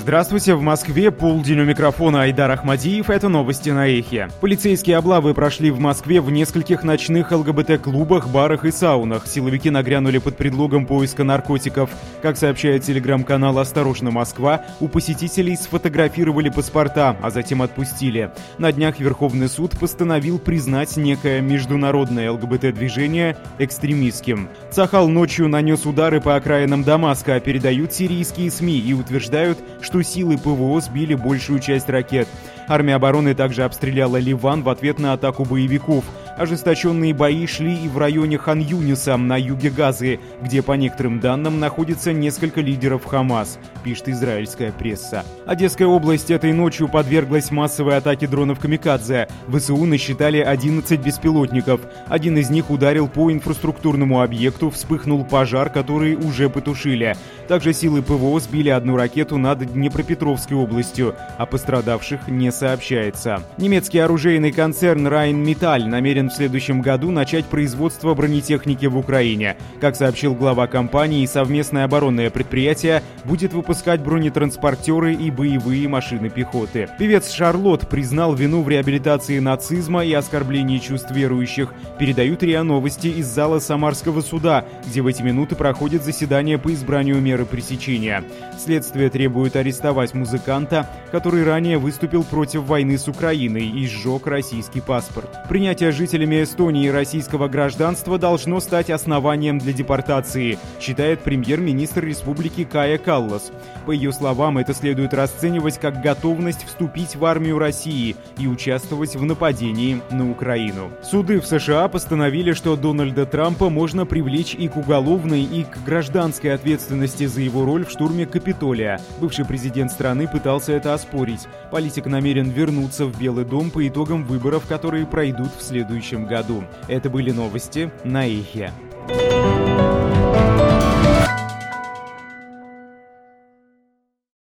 Здравствуйте, в Москве полдень, у микрофона Айдар Ахмадиев, это новости на Эхе. Полицейские облавы прошли в Москве в нескольких ночных ЛГБТ-клубах, барах и саунах. Силовики нагрянули под предлогом поиска наркотиков. Как сообщает телеграм-канал «Осторожно, Москва», у посетителей сфотографировали паспорта, а затем отпустили. На днях Верховный суд постановил признать некое международное ЛГБТ-движение экстремистским. Цахал ночью нанес удары по окраинам Дамаска, передают сирийские СМИ и утверждают, что силы ПВО сбили большую часть ракет. Армия обороны также обстреляла Ливан в ответ на атаку боевиков. Ожесточенные бои шли и в районе Хан-Юниса на юге Газы, где, по некоторым данным, находится несколько лидеров Хамас, пишет израильская пресса. Одесская область этой ночью подверглась массовой атаке дронов «Камикадзе». ВСУ насчитали 11 беспилотников. Один из них ударил по инфраструктурному объекту, вспыхнул пожар, который уже потушили. Также силы ПВО сбили одну ракету над Днепропетровской областью, о пострадавших не сообщается. Немецкий оружейный концерн Rheinmetall намерен в следующем году начать производство бронетехники в Украине. Как сообщил глава компании, совместное оборонное предприятие будет выпускать бронетранспортеры и боевые машины пехоты. Певец Шарлот признал вину в реабилитации нацизма и оскорблении чувств верующих. Передают РИА Новости из зала Самарского суда, где в эти минуты проходит заседание по избранию меры пресечения. Следствие требует арестовать музыканта, который ранее выступил против войны с Украиной и сжег российский паспорт. Принятие жителями Эстонии российского гражданства должно стать основанием для депортации, считает премьер-министр республики Кая Каллас. По ее словам, это следует расценивать как готовность вступить в армию России и участвовать в нападении на Украину. Суды в США постановили, что Дональда Трампа можно привлечь и к уголовной, и к гражданской ответственности за его роль в штурме Капитолия. Бывший президент страны пытался это оспорить. Политик намерен вернуться в Белый дом по итогам выборов, которые пройдут в следующем году. Это были новости на Эхе.